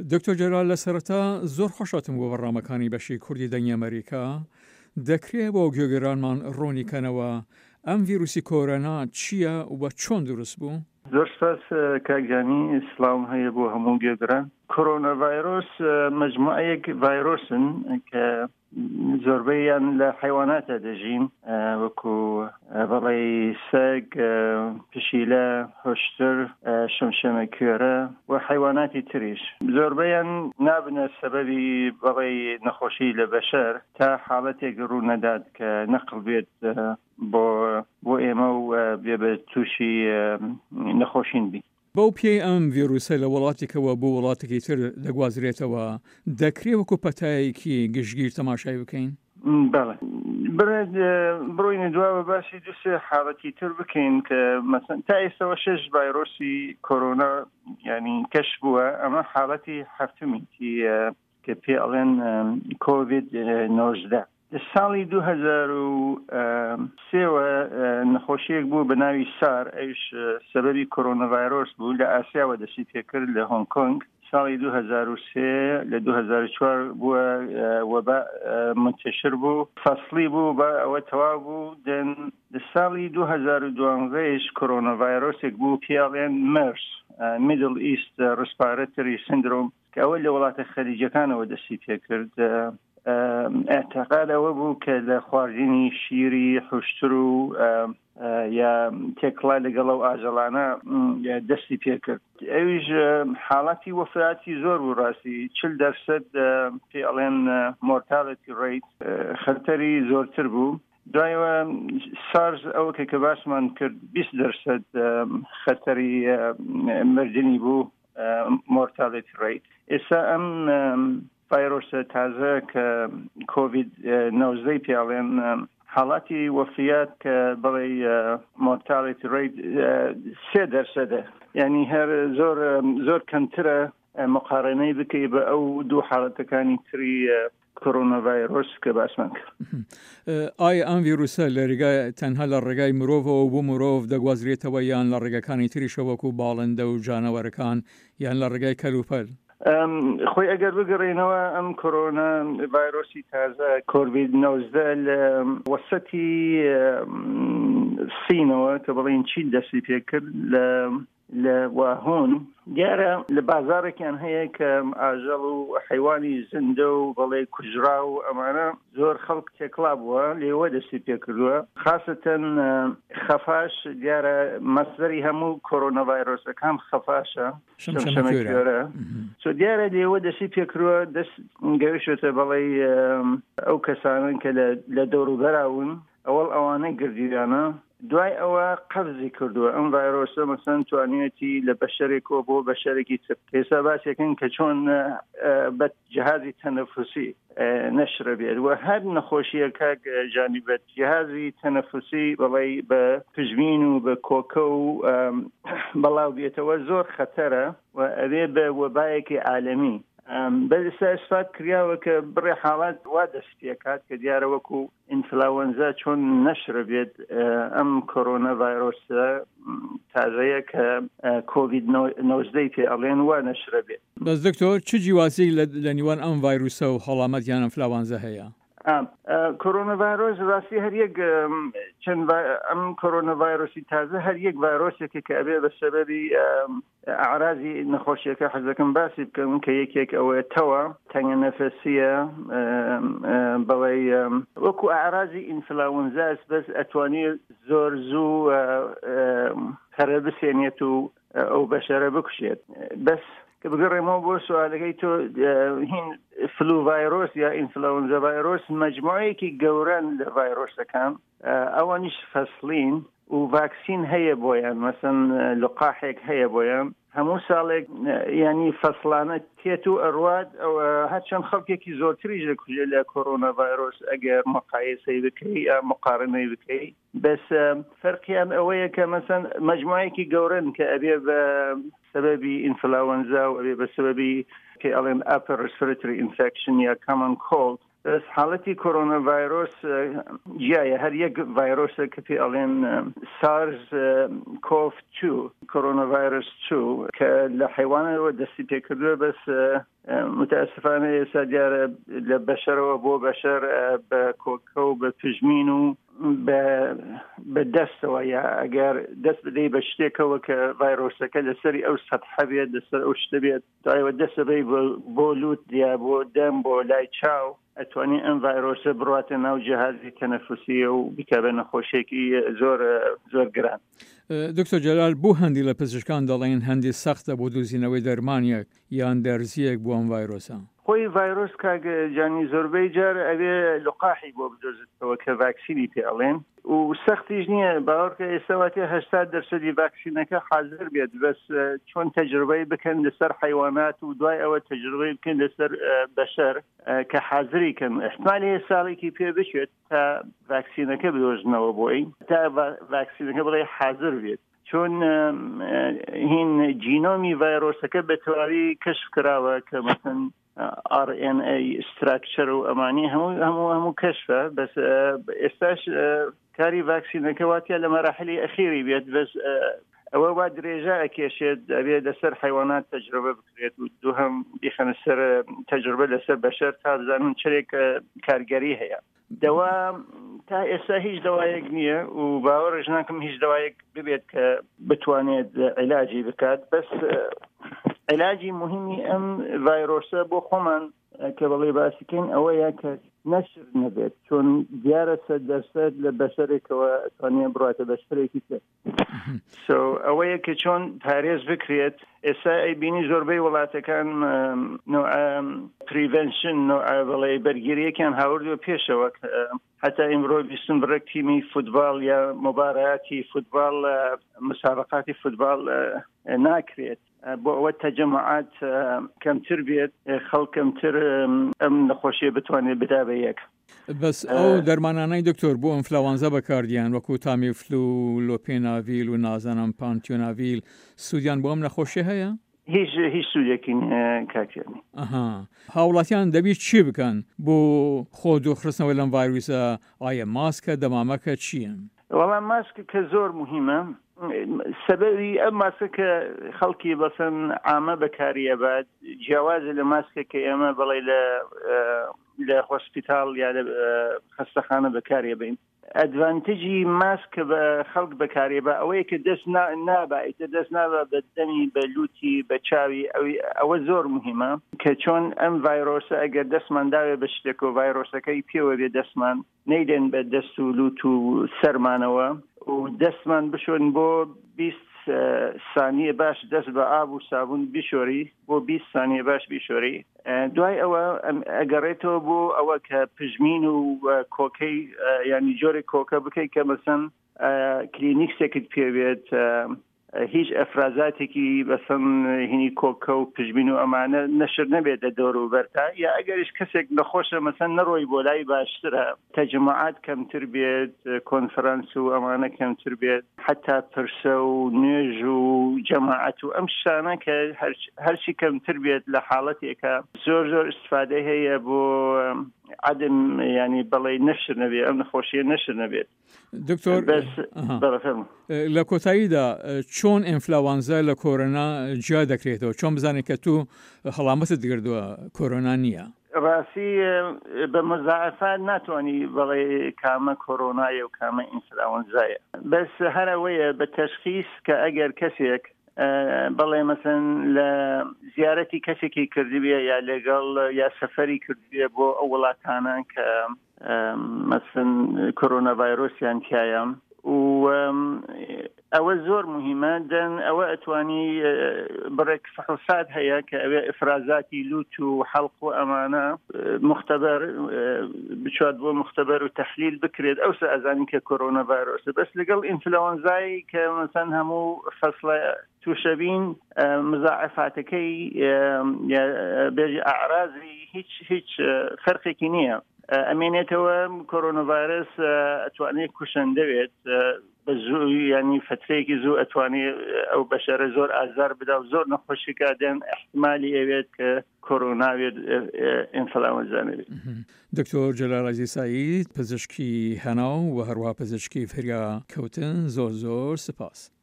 دکتۆر جەلال لە سەرەتا زۆر خۆشەتم بۆ بەڕامەکانی بەشی کوردی دەنگی ئەمریکا دەکرێت بۆ گوێگەرانمان ڕوونیکەنەوە ئەم ڤیرۆسی کۆرۆنا چییە و بە چۆن دروست بوو؟ زۆر سپاس کاکجانی سڵاو هەیە بۆ هەموو گوێگران. کۆرۆنا ڤایرۆس مجموعەیەک ڤایرۆسن کە زۆربەیان لە حیواناتە دەژین وەکو بەڵێ سەگ، پشیلە، هۆشتر، شەمشەمەکوێرە و حیواناتی تریش. زۆربەیان نابنە سەبەبی بەڵێ نەخۆشی لە بەشەر تا حاڵەتێک ڕوو نەدات کە نەقڵ بێت بۆ ئێمە و بێ بە تووشی نەخۆشین بی. بەو پێی ئەم ڤیرۆسە لە وڵاتێکەوە بۆ وڵاتێکی تر دەگوازرێتەوە دەکرێت وەکو پەتایەکی گشتگیر تەماشای بکەین؟ بەڵێ بڕۆینە دواوە باسی دوسێ حاڵەتی تر بکەین کە مەسەن تا ئێستەوە 6 ڤایرۆسی کۆرۆنا ینی کەش بووە. ئەمە حاڵەتی هەفتمیتی کە پێ ئەڵێن کۆڤید 19. لە ساڵی 2003 نەخۆشیەک بوو بە ناوی سار، ئەوش سەبەبی کۆرۆنا ڤایرۆس بوو، لە ئاسیاوە دەستی پێکرد لە هۆنگ کۆنگ. ساڵی 2003 لە 2004 بووە وەبا منتشر بوو، فەسڵی بوو بە ئەوە تەواو بوو. لە ساڵی 2012 کۆرۆنا ڤایرۆسێک بوو پێڵێن مەرس، میدل ئیست ڕسپارەتری سندرۆم، کە ئەوە لە وڵاتە خەلیجەکانەوە دەستی پێکرد. اعتقاد ئەوە بوو کە لە خواردنی شیری حوشتر و یا تێکڵای لەگەڵ ئەو ئاژەڵانە دەستی پێکرد. ئەویش حاڵاتی وەفاتی زۆر بوو، ڕاستی 40% پێڵێن مۆرتالەتی ڕیت، خەتەری زۆرتر بوو. دوایەوە سارز ئەوە کە باسمان کرد 20% خەتەری مردنی بوو، مۆرتالەتی ڕیت. ئێستا ئەم ڤایرۆسە تازە کە کۆڤید 19 پێڵێن حاڵاتی وەفیات کە بڵێ مۆرتالەتی ڕیت 3%، یعنی هەر زۆر کەمترە مقارنەی بکەی بە ئەو دوو حاڵەتەکانی تری کۆرۆنا ڤایرۆس کە باسمان کرد. ئایا ئەم ڤیرۆسە لە ڕێگای تەنها لە ڕێگای مرۆڤەوە بۆ مرۆڤ دەگوازرێتەوە یان لە ڕێگەکانی تریشە وەکو باڵندە و جانەوەرەکان یان لە ڕێگای کەلوپەل؟ خۆی ئەگەر بگەڕێنەوە ئەم کۆرۆنا ڤایرۆسی تازە کۆڤید 19 لە وەسەتی سینەوە کە بڵێن چین دەستی پێکرد لە واهۆن، دیارە لە بازارێکیان هەیە کە ئاژەڵ و حیوانی زندە و بەڵێ کوژرا و ئەمانە زۆر خەڵک تێکڵا بووە، لێوە دەستی پێکردووە. خاستەن خەفاش، دیارە مەسدەری هەموو کۆرۆنا ڤایرۆسەکان خەفاشە، شەمشەمەکوێرە. دیارە لێوە دەستی پێکردووە، دەست گەوشتە بەڵێ ئەو کەسانن کە لە دەوروبەراون، ئەوەڵ ئەوانەی گردیرانە. دوای ئەوە قەفزی کردووە ئەم ڤایرۆسە، مەسەن توانێتی لە بەشەرێکەوە بۆ بەشەرێکی تر. ئێستا باسێکن کە چۆن بە جەهازی تەنەفوسی نەشرە بێت و هەر نەخۆشیەکە جانیبەت جەهازی تەنەفوسی بەڵێ بە پژمین و بە کۆکە و بەڵاو بێتەوە زۆر خەتەرە و ئەوێ بە وەبایەکی عالەمی. بەستا ئەسفات کراوە کە بڕێ حاڵات وا دەست پێکات کە دیارە وەکو ئینفلاوەنزا چۆن نەشرە بێت ئەم کۆرۆنا ڤایرۆسە تازەیە کە کۆڤید 19 پێ ئەڵێن وا نەشرە بێت. بەس دکتۆر چ جیواسی لە نیوان ئەم ڤایرۆسە و هەڵامەت یان ئینفلاوەنزا هەیە؟ کۆرۆنا ڤایرۆس ڕاستی هەر یەک چەند ئەم کۆرۆنا ڤایرۆسی تازە هەر یەک ڤایرۆسێکی کە ئەبێ بە سەبەبی ئاعرازی نەخۆشیەکە حەزەکەم باسی بکەم کە یەکێک ئەوەیە تەوە، تەنگە نەفەسیە، بەڵێ وەکو ئاعرازی ئینفلاوەنزاس، بەس ئەتوانێت زۆر زوو هەرە بسێنێت و ئەو بەشەرە بکوشێت. بەس کە بگەڕێمەوە بۆ سوالەکەی تۆ، هین فلو ڤایرۆس یا ئینفلەوەنزا ڤایرۆس مەجموعەیەکی گەورەن لە ڤایرۆسەکان، ئەوانیش فەسڵین و ڤاکسین هەیە بۆیان، مەسەن لقاحێک هەیە بۆیان. هەموو ساڵێک ینی فەسڵانە تێت و ئەڕوات، ئەوە هەرچەند خەڵکێکی زۆرتریش دەکوژێت لە کۆرۆنا ڤایرۆس ئەگەر مقایسەی بکەی یا مقارنەی بکەی. بەس فەرقیان ئەوەیە کە مەسەن مەجموعەیەکی گەورەن کە ئەبێ بە سببی ئینفلاوەنزا و ئەبێ بە سببی کە ئەڵێن upper respiratory infection یا common cold حاڵەتی کۆرۆنا ڤایرۆس جیایە هەر یەک ڤایرۆسە کە پێ ئەڵێن سارز کۆف 2 کۆرۆنا ڤایرۆس 2 کە لە حیوانەوە دەستی پێکردووە بەس متاسفانە ئێستا دیارە لە بەشەرەوە بۆ بەشەر بە کۆکە و بە پژمین و بە دەستەوە یا ئەگەر دەست بدەی بە شتێکەوە کە ڤایرۆسەکە لەسەری ئەو سەتحە بێت لەسەر ئەو شتە بێت دوایەوە دەستەبەی بۆ لوت یا بۆ دەم بۆ لای چاو ئەتوانێت ئەم ڤایرۆسە بڕاتە ناو جەهازی تەنەفوسیە و بکە بە نەخۆشیێکی زۆر گران. دکتۆر جەلال بۆ هەندی لە پزیشکان دەڵێن هەندی سەختە بۆ دۆزینەوەی دەرمانیەک یان دەرزیەک بۆ ئەم ڤایرۆسە. خۆی ڤایرۆس کاگە جانی زۆربەی جار ئەوێ لقاحی بۆ بدۆزێتەوە کە ڤاکسینی پێ ئەڵێن و سەختیش نییە باوەڕکە ئێستاواتی 80% ڤاکسینەکە حاضر بێت بەس چۆن تەجربەی بکەن لەسەر حیوانات و دوای ئەوە تەجربەی بکەن لەسەر بەشەر کە حاضری کەن احتمالی ساڵێکی پێ بچێت تا ڤاکسینەکە بدۆزنەوە بۆی تا ڤاکسینەکە بڵێ حاضر بێت چۆن هین جینۆمی ڤایرۆسەکە بە تەواوی کەشف کراوە کە مەسەن RNA ستراکچەر و ئەمانی هەموو کەشفە بەس ئێستاش کاری ڤاکسینەکە واتە لە مەراحلی ئەخیری بێت بەس ئەوە وا درێژە ئەکێشێت ئەبێت لەسەر حیوانات تەجربە بکرێت و دووهەم بیخەنە سەر تەجربە لەسەر بەشەر تا بزانن چرێک کارگەری هەیە. دەوا تا ئێستا هیچ دەوایەک نییە و باوەڕش ناکەم هیچ دەوایەک ببێت کە بتوانێت عیلاجی بکات بەس علاجی مهمی ئەم ڤایرۆسە بۆ خۆمان کە بەڵێ باسیکەین ئەوەیە کە نەشر نەبێت چۆن دیارە 100% لە بەشەرێکەوە توانێ بڕاتە بەشەرێکی تر ئەوەیە کە چۆن پارێز بکرێت ئێستا ئەیبینی زۆربەی وڵاتەکان پریڤێنشن بەڵێ بەرگریەکیان هاوردووە پێشەوە حتا ئیمڕۆ بیستم بڕێک تیمی فوتبال یا مبارەتی فوتبال مسابقاتی فوتبال ناکرێت بۆ ئەوە تەجەمعات کەمتر بێت خەڵک کەمتر ئەم نەخۆشیە بتوانێت بدا بە یەک. بەس ئەو دەرمانانەی دکتۆر بۆ ئەنفلاوانزا بەکاردیان وەکو تامیفلو و لۆپێناڤیل و نازانم پانتیۆناڤیل سوودیان بۆ ئەم نەخۆشیە هەیە؟ هیچ سوودێکی کاکیانی. هاوڵاتیان دەبێت چی بکەن بۆ خۆ دووخستنەوەی لەم ڤایرۆسە؟ ئایا ماسکە دەمامەکە چییە؟ وەڵام ماسک کە زۆر مهمە سببی ئەم ماسکە کە خەڵکی بەسەن ئامە بەکاریە بات جیاوازە لە ماسکە کە ئێمە بەڵێ لە هۆسپیتال یا لە خەستەخانە بەکارێ بین. ئەدڤانتجی ماسک بە خەڵک بەکارێ بە ئەوەیە کە دەست نابێتە دەست نابە بە دەمی بە لوتی بە چاوی ئەوە زۆر مهمە کە چۆن ئەم ڤایرۆسە ئەگەر دەستمان داوێ بە شتێک و ڤایرۆسەکەی پێوە بێ دەستمان نەیدەن بە دەست و لوت و سەرمانەوە و دەستمان بشۆن بۆ 20 ثانیە باش دەست بە ئاب و سابون بیشۆری بۆ 20 ثانیە باش بیشۆری دوای ئەوە ئەگەڕێتەوە بۆ ئەوە کە پژمین و کۆکەی ینی جۆری کۆکە بکەیت کە مەسەن کلینیکسێکت پێوێت هیچ ئەفرازاتێکی بەسەن هینی کۆکە و پژمین و ئەمانە نەشر نەبێت لە دەور و بەرتا یا ئەگەریش کەسێک نەخۆشە مەسەن نەڕۆی بۆ لای باشترە تەجمعات کەمتر بێت کۆنفرانس و ئەمانە کەمتر بێت حتا پرسە و نوێژ و جەماعەت و ئەم شانە کە هەرچی کەمتر بێت لە حاڵەتێکە زۆر ئستفادە هەیە بۆ عدم ینی بەڵێ نەشر نەبێت ئەم نەخۆشیە نەشر نەبێت. دکتۆر لە کۆتاییدا چۆن ئینفلاوانزا لە کۆرۆنا جیا دەکرێتەوە چۆن بزانێت کە تو هەڵامەتت گردووە کۆرۆنا نییە؟ ڕاستی بە مەزاعفات ناتوانانی بەڵێ کامە کۆرۆنایە و کامە ئینفلاوانزایە بەس هەرەوەیە بە تەشخیص کە ئەگەر کەسێک بەڵێ مەسەن لە زیارەتی کەسێکی کردبێ یا لەگەڵ یا سەفەری کردبێ بۆ ئەو وڵاتانە کە مەسەن کۆرۆنا ڤایرۆسیان تایە و ئەوە زۆر مهمە دەن ئەوە ئەتوانی بڕێک فحوسات هەیە کە ئەوێ ئفرازاتی لوت و حەڵق و ئەمانە مختبەر بچوات بۆ مختبەر و تەحلیل بکرێت ئەوسا ئەزانی کە کۆرۆنا ڤایرۆسە بەس لەگەڵ ئینفلەوەنزای کە مەسەن هەموو فەسڵە تووشەبین مزاعفاتەکەی بێژی ئاعرازی هیچ فەرقێکی نییە. ئەمێنێتەوە کۆرۆنا ڤایرۆس ئەتوانێت کوشندەوێت بە زوو ینی فترەیەکی زوو ئەتوانی ئەو بەشەرە زۆر ئازار بدا و زۆر نەخۆشیکە دێن احتمالی ئەوێت کە کۆرۆناوێت ئینفلانزانەوێت. دکتۆر جەلال عەزیز سعید پزیشکی هەناو و هەروەها پزیشکی فریا کەوتن زۆر سپاس.